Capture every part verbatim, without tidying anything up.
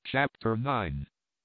Chapter nine.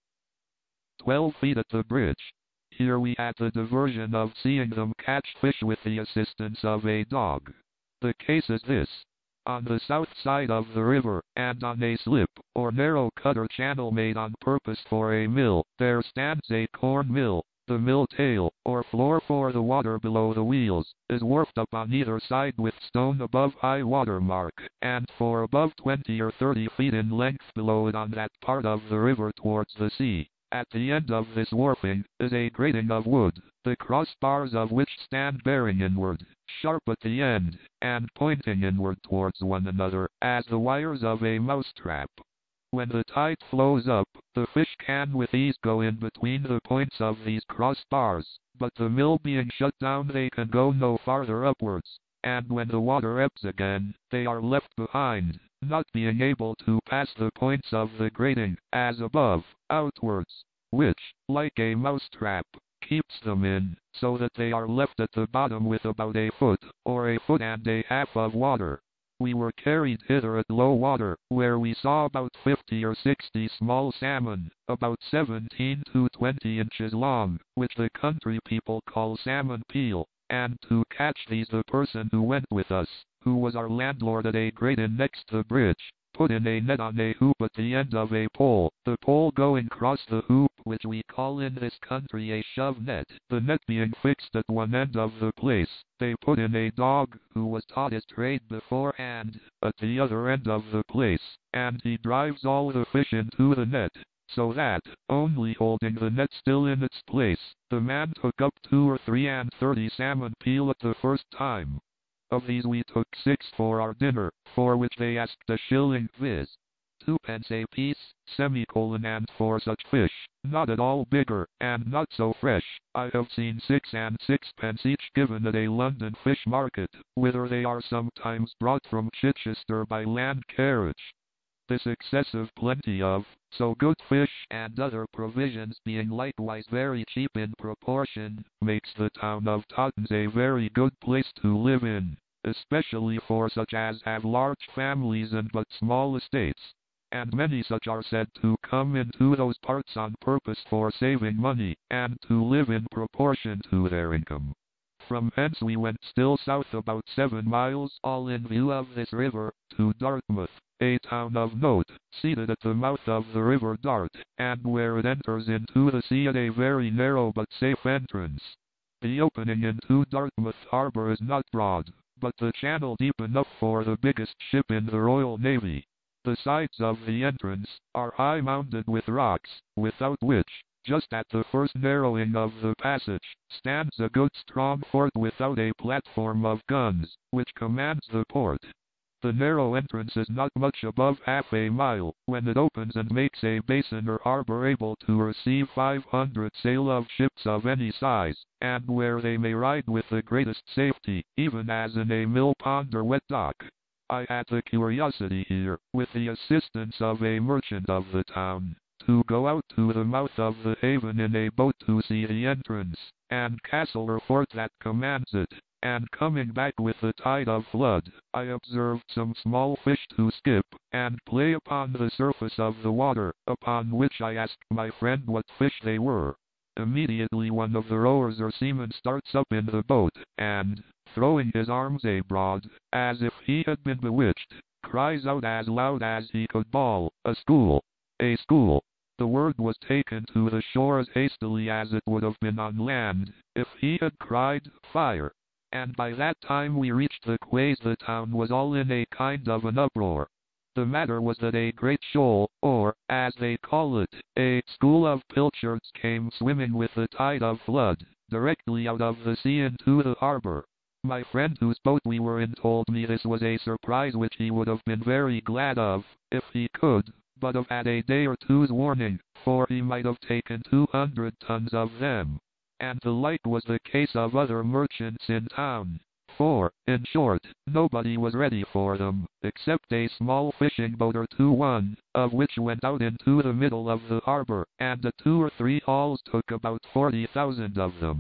Twelve feet at the bridge. Here we had the diversion of seeing them catch fish with the assistance of a dog. The case is this. On the south side of the river, and on a slip, or narrow cut or channel made on purpose for a mill, there stands a corn mill. The mill tail, or floor for the water below the wheels, is warped up on either side with stone above high water mark, and for above twenty or thirty feet in length below it on that part of the river towards the sea. At the end of this warping is a grating of wood, the crossbars of which stand bearing inward, sharp at the end, and pointing inward towards one another, as the wires of a mousetrap. When the tide flows up, the fish can with ease go in between the points of these crossbars, but the mill being shut down they can go no farther upwards, and when the water ebbs again, they are left behind, not being able to pass the points of the grating, as above, outwards, which, like a mousetrap, keeps them in, so that they are left at the bottom with about a foot, or a foot and a half of water. We were carried hither at low water, where we saw about fifty or sixty small salmon, about seventeen to twenty inches long, which the country people call salmon peel, and to catch these the person who went with us, who was our landlord at a great inn next the bridge, put in a net on a hoop at the end of a pole, the pole going across the hoop, which we call in this country a shove net. The net being fixed at one end of the place, they put in a dog, who was taught his trade beforehand, at the other end of the place, and he drives all the fish into the net, so that, only holding the net still in its place, the man took up two or three and thirty salmon peel at the first time. Of these we took six for our dinner, for which they asked a shilling, viz. twopence a piece, semicolon, and for such fish, not at all bigger, and not so fresh, I have seen six and sixpence each given at a London fish market, whither they are sometimes brought from Chichester by land carriage. This excessive plenty of so good fish and other provisions being likewise very cheap in proportion, makes the town of Totnes a very good place to live in, especially for such as have large families and but small estates, and many such are said to come into those parts on purpose for saving money, and to live in proportion to their income. From hence we went still south about seven miles, all in view of this river, to Dartmouth, a town of note, seated at the mouth of the river Dart, and where it enters into the sea at a very narrow but safe entrance. The opening into Dartmouth harbour is not broad, but the channel deep enough for the biggest ship in the Royal Navy. The sides of the entrance are high mounded with rocks, without which, just at the first narrowing of the passage, stands a good strong fort without a platform of guns, which commands the port. The narrow entrance is not much above half a mile, when it opens and makes a basin or harbor able to receive five hundred sail of ships of any size, and where they may ride with the greatest safety, even as in a mill pond or wet dock. I had the curiosity here, with the assistance of a merchant of the town, to go out to the mouth of the haven in a boat to see the entrance, and castle or fort that commands it, and coming back with the tide of flood, I observed some small fish to skip, and play upon the surface of the water, upon which I asked my friend what fish they were. Immediately one of the rowers or seamen starts up in the boat, and, throwing his arms abroad, as if he had been bewitched, cries out as loud as he could bawl, "A school! A school!" The word was taken to the shore as hastily as it would have been on land, if he had cried, "Fire!" And by that time we reached the quays the town was all in a kind of an uproar. The matter was that a great shoal, or, as they call it, a school of pilchards came swimming with the tide of flood, directly out of the sea into the harbour. My friend whose boat we were in told me this was a surprise which he would have been very glad of, if he could, but have had a day or two's warning, for he might have taken two hundred tons of them. And the like was the case of other merchants in town, for, in short, nobody was ready for them, except a small fishing boat or two, one of which went out into the middle of the harbour, and the two or three hauls took about forty thousand of them.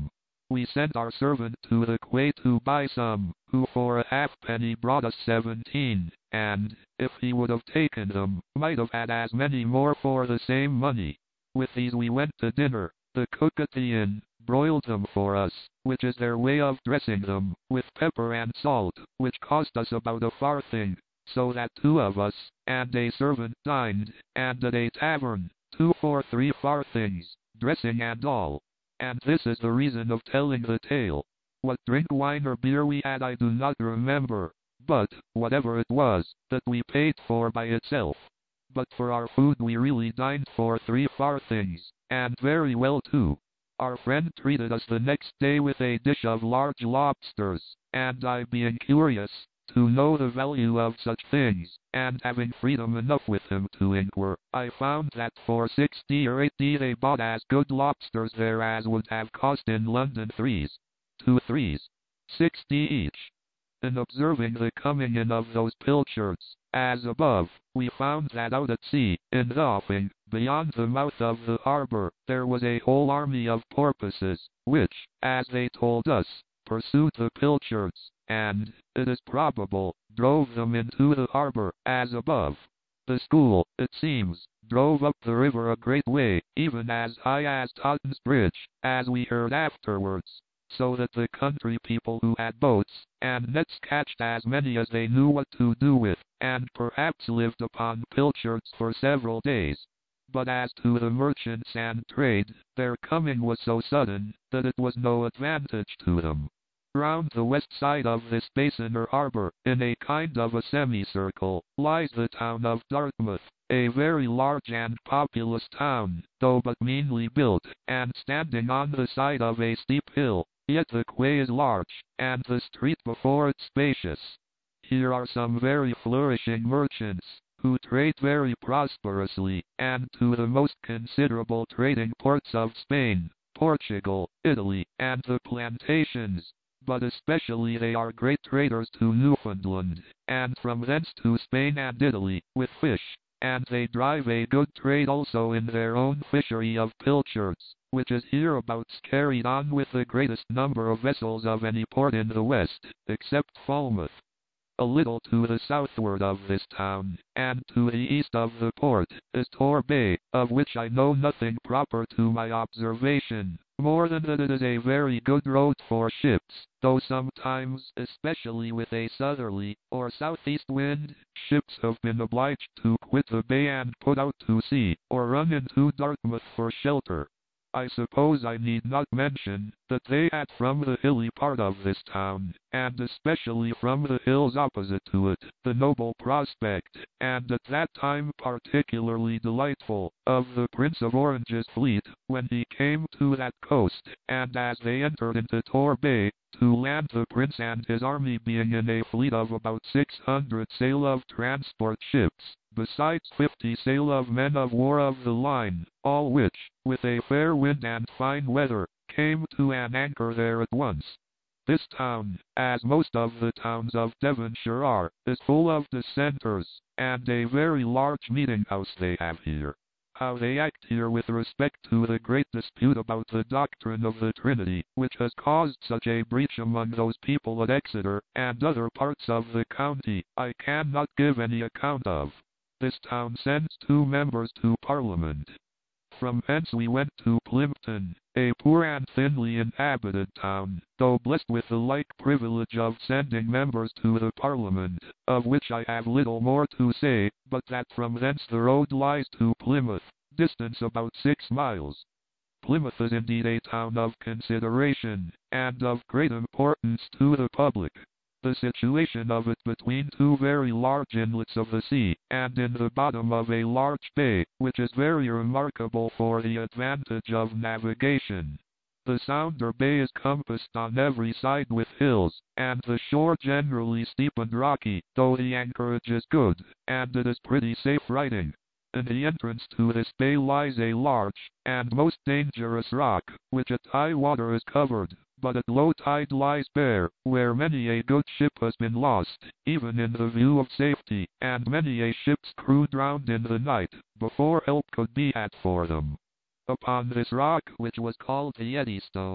we sent our servant to the quay to buy some, who for a halfpenny brought us seventeen, and, if he would have taken them, might have had as many more for the same money. With these we went to dinner. The cook at the inn broiled them for us, which is their way of dressing them, with pepper and salt, which cost us about a farthing, so that two of us, and a servant dined, and at a tavern, two for three farthings, dressing and all. And this is the reason of telling the tale. What drink, wine or beer we had I do not remember, but, whatever it was, that we paid for by itself. But for our food we really dined for three farthings, and very well too. Our friend treated us the next day with a dish of large lobsters, and I being curious to know the value of such things, and having freedom enough with him to inquire, I found that for sixty or eighty they bought as good lobsters there as would have cost in London threes, two threes, sixty each. In observing the coming in of those pilchards, as above, we found that out at sea, in the offing, beyond the mouth of the harbour, there was a whole army of porpoises, which, as they told us, pursued the pilchards, and, it is probable, drove them into the harbour, as above. The school, it seems, drove up the river a great way, even as high as Totten's Bridge, as we heard afterwards, so that the country people who had boats and nets catched as many as they knew what to do with, and perhaps lived upon pilchards for several days. But as to the merchants and trade, their coming was so sudden, that it was no advantage to them. Round the west side of this basin or harbour, in a kind of a semicircle, lies the town of Dartmouth, a very large and populous town, though but meanly built, and standing on the side of a steep hill. Yet the quay is large, and the street before it spacious. Here are some very flourishing merchants, who trade very prosperously, and to the most considerable trading ports of Spain, Portugal, Italy, and the plantations. But especially they are great traders to Newfoundland, and from thence to Spain and Italy, with fish, and they drive a good trade also in their own fishery of pilchards, which is hereabouts carried on with the greatest number of vessels of any port in the west, except Falmouth. A little to the southward of this town, and to the east of the port, is Tor Bay, of which I know nothing proper to my observation, more than that it is a very good road for ships, though sometimes, especially with a southerly, or southeast wind, ships have been obliged to quit the bay and put out to sea, or run into Dartmouth for shelter. I suppose I need not mention that they had from the hilly part of this town, and especially from the hills opposite to it, the noble prospect, and at that time particularly delightful, of the Prince of Orange's fleet, when he came to that coast, and as they entered into Tor Bay, to land the Prince and his army being in a fleet of about six hundred sail of transport ships, besides fifty sail of men of war of the line, all which, with a fair wind and fine weather, came to an anchor there at once. This town, as most of the towns of Devonshire are, is full of dissenters, and a very large meeting house they have here. How they act here with respect to the great dispute about the doctrine of the Trinity, which has caused such a breach among those people at Exeter and other parts of the county, I cannot give any account of. This town sends two members to Parliament. From hence we went to Plympton, a poor and thinly inhabited town, though blessed with the like privilege of sending members to the Parliament, of which I have little more to say, but that from thence the road lies to Plymouth, distance about six miles. Plymouth is indeed a town of consideration, and of great importance to the public. The situation of it between two very large inlets of the sea, and in the bottom of a large bay, which is very remarkable for the advantage of navigation. The Sounder Bay is compassed on every side with hills, and the shore generally steep and rocky, though the anchorage is good, and it is pretty safe riding. In the entrance to this bay lies a large, and most dangerous rock, which at high water is covered, but at low tide lies bare, where many a good ship has been lost, even in the view of safety, and many a ship's crew drowned in the night, before help could be had for them. Upon this rock, which was called the Eddystone,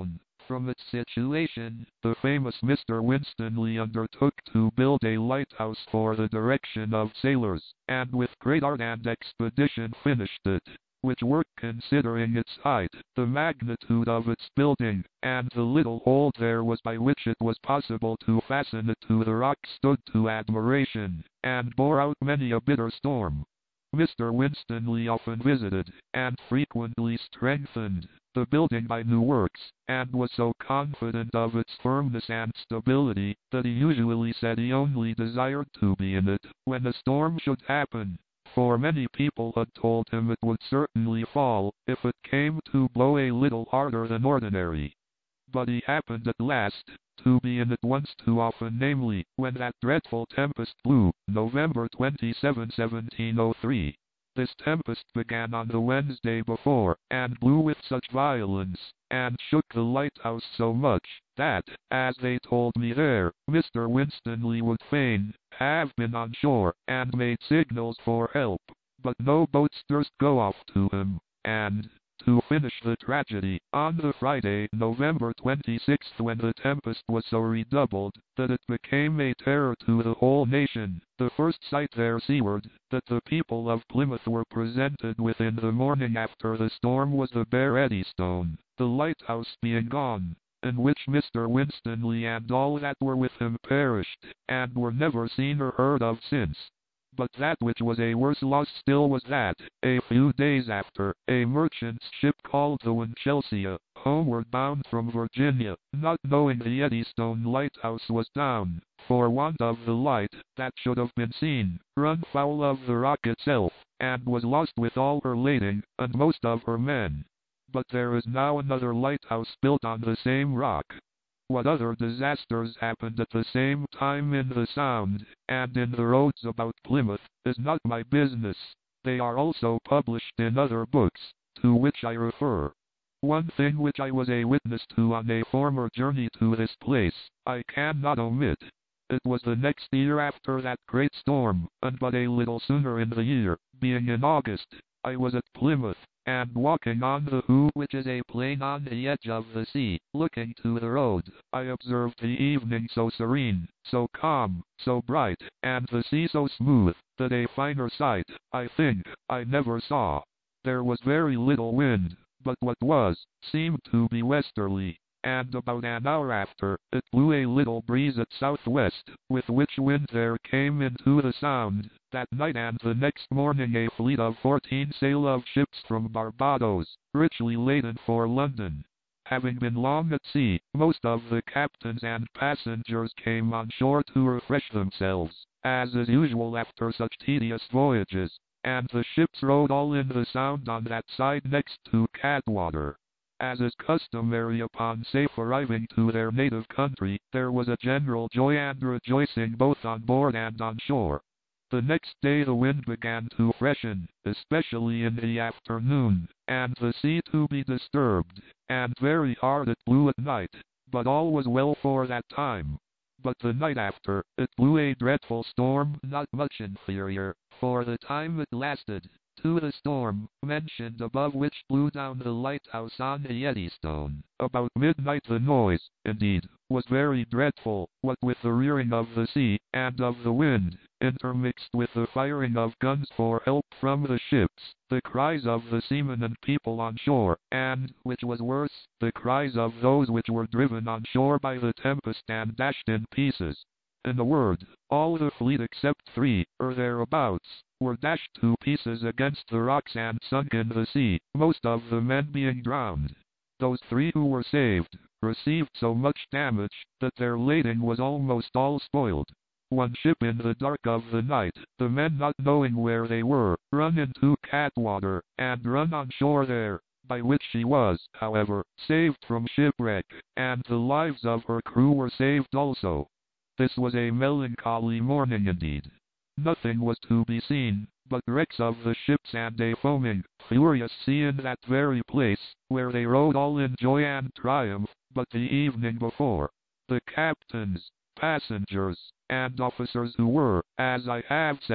from its situation, the famous Mister Winstanley undertook to build a lighthouse for the direction of sailors, and with great art and expedition finished it, which work, considering its height, the magnitude of its building, and the little hole there was by which it was possible to fasten it to the rock, stood to admiration, and bore out many a bitter storm. Mister Winstanley often visited, and frequently strengthened, the building by new works, and was so confident of its firmness and stability, that he usually said he only desired to be in it when a storm should happen, for many people had told him it would certainly fall, if it came to blow a little harder than ordinary. But he happened at last to be in it once too often, namely, when that dreadful tempest blew, November twenty-seventh, seventeen oh three. This tempest began on the Wednesday before, and blew with such violence, and shook the lighthouse so much, that, as they told me there, Mister Winstanley would fain have been on shore, and made signals for help, but no boats durst go off to him, and, to finish the tragedy, on the Friday, November twenty-sixth, when the tempest was so redoubled, that it became a terror to the whole nation, the first sight there seaward, that the people of Plymouth were presented with in the morning after the storm was the bare Eddystone, the lighthouse being gone, in which Mister Winstanley and all that were with him perished, and were never seen or heard of since. But that which was a worse loss still was that, a few days after, a merchant's ship called the Winchelsea, homeward bound from Virginia, not knowing the Eddystone lighthouse was down, for want of the light that should have been seen, run foul of the rock itself, and was lost with all her lading, and most of her men. But there is now another lighthouse built on the same rock. What other disasters happened at the same time in the Sound, and in the roads about Plymouth, is not my business. They are also published in other books, to which I refer. One thing which I was a witness to on a former journey to this place, I cannot omit. It was the next year after that great storm, and but a little sooner in the year, being in August. I was at Plymouth, and walking on the Hoe, which is a plain on the edge of the sea, looking to the road, I observed the evening so serene, so calm, so bright, and the sea so smooth, that a finer sight, I think, I never saw. There was very little wind, but what was, seemed to be westerly, and about an hour after, it blew a little breeze at southwest, with which wind there came into the Sound, that night and the next morning, a fleet of fourteen sail of ships from Barbados, richly laden for London. Having been long at sea, most of the captains and passengers came on shore to refresh themselves, as is usual after such tedious voyages, and the ships rode all in the Sound on that side next to Catwater. As is customary upon safe arriving to their native country, there was a general joy and rejoicing both on board and on shore. The next day the wind began to freshen, especially in the afternoon, and the sea to be disturbed, and very hard it blew at night, but all was well for that time. But the night after, it blew a dreadful storm, not much inferior, for the time it lasted, to the storm mentioned above, which blew down the lighthouse on the Eddystone. About midnight the noise, indeed, was very dreadful, what with the rearing of the sea, and of the wind, intermixed with the firing of guns for help from the ships, the cries of the seamen and people on shore, and, which was worse, the cries of those which were driven on shore by the tempest and dashed in pieces. In a word, all the fleet except three, or thereabouts, were dashed to pieces against the rocks and sunk in the sea, most of the men being drowned. Those three who were saved, received so much damage, that their lading was almost all spoiled. One ship in the dark of the night, the men not knowing where they were, run into Catwater, and run on shore there, by which she was, however, saved from shipwreck, and the lives of her crew were saved also. This was a melancholy morning indeed. Nothing was to be seen, but wrecks of the ships and a foaming, furious sea in that very place, where they rode all in joy and triumph, but the evening before. The captains, passengers, and officers who were, as I have said,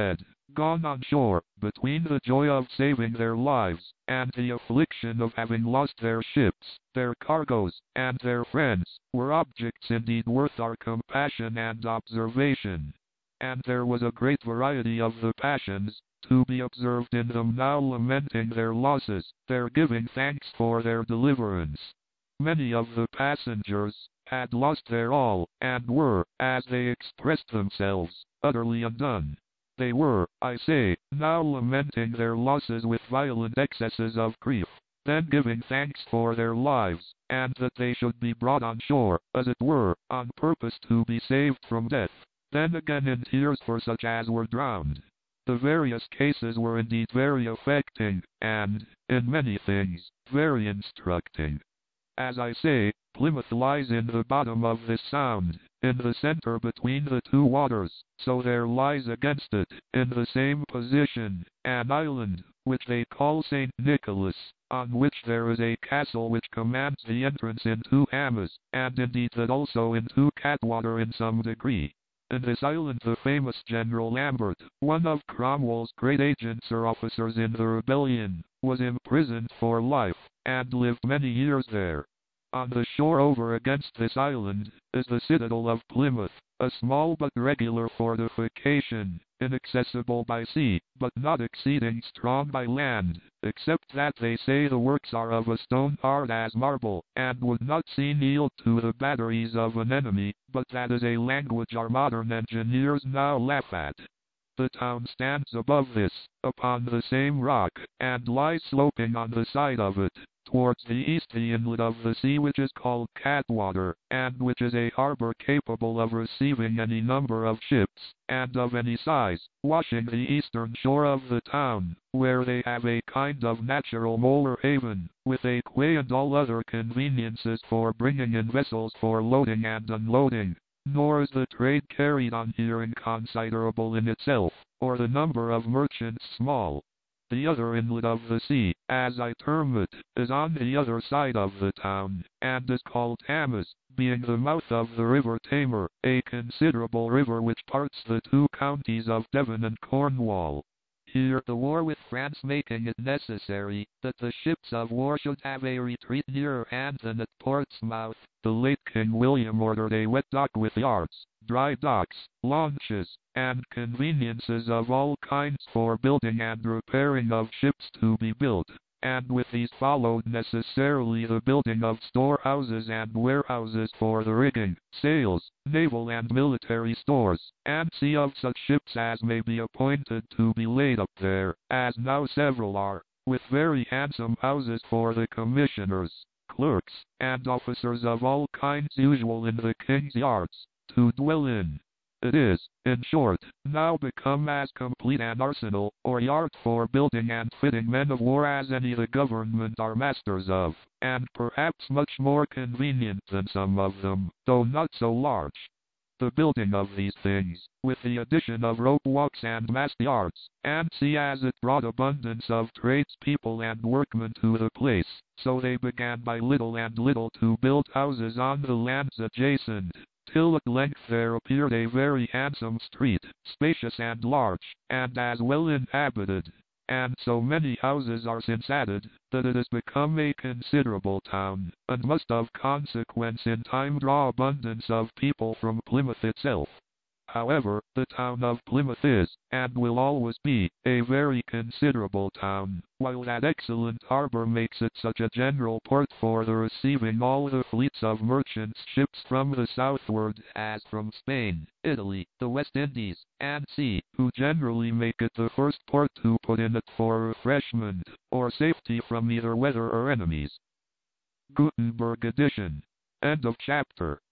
gone on shore, between the joy of saving their lives, and the affliction of having lost their ships, their cargoes, and their friends, were objects indeed worth our compassion and observation. And there was a great variety of the passions to be observed in them, now lamenting their losses, there giving thanks for their deliverance. Many of the passengers had lost their all, and were, as they expressed themselves, utterly undone. They were, I say, now lamenting their losses with violent excesses of grief, then giving thanks for their lives, and that they should be brought on shore, as it were, on purpose to be saved from death, then again in tears for such as were drowned. The various cases were indeed very affecting, and, in many things, very instructing. As I say, Plymouth lies in the bottom of this sound, in the center between the two waters, so there lies against it, in the same position, an island, which they call Saint Nicholas, on which there is a castle which commands the entrance into Hamas, and indeed that also into Catwater in some degree. In this island the famous General Lambert, one of Cromwell's great agents or officers in the rebellion, was imprisoned for life, and lived many years there. On the shore over against this island is the citadel of Plymouth, a small but regular fortification, inaccessible by sea, but not exceeding strong by land, except that they say the works are of a stone hard as marble, and would not seem yield to the batteries of an enemy, but that is a language our modern engineers now laugh at. The town stands above this, upon the same rock, and lies sloping on the side of it, towards the east the inlet of the sea which is called Catwater, and which is a harbor capable of receiving any number of ships, and of any size, washing the eastern shore of the town, where they have a kind of natural mole or haven, with a quay and all other conveniences for bringing in vessels for loading and unloading. Nor is the trade carried on here inconsiderable in itself, or the number of merchants small. The other inlet of the sea, as I term it, is on the other side of the town, and is called Hamas, being the mouth of the river Tamar, a considerable river which parts the two counties of Devon and Cornwall. Here the war with France making it necessary that the ships of war should have a retreat nearer hand than at Portsmouth, the late King William ordered a wet dock with yards, dry docks, launches, and conveniences of all kinds for building and repairing of ships to be built, and with these followed necessarily the building of storehouses and warehouses for the rigging, sails, naval and military stores, and sea of such ships as may be appointed to be laid up there, as now several are, with very handsome houses for the commissioners, clerks, and officers of all kinds usual in the King's yards, to dwell in. It is, in short, now become as complete an arsenal, or yard for building and fitting men of war as any the government are masters of, and perhaps much more convenient than some of them, though not so large. The building of these things, with the addition of rope walks and mast yards, and sea as it brought abundance of tradespeople and workmen to the place, so they began by little and little to build houses on the lands adjacent, till at length there appeared a very handsome street, spacious and large, and as well inhabited, and so many houses are since added, that it has become a considerable town, and must of consequence in time draw abundance of people from Plymouth itself. However, the town of Plymouth is, and will always be, a very considerable town, while that excellent harbor makes it such a general port for the receiving all the fleets of merchant ships from the southward, as from Spain, Italy, the West Indies, and sea, who generally make it the first port to put in it for refreshment, or safety from either weather or enemies. Gutenberg edition. End of chapter.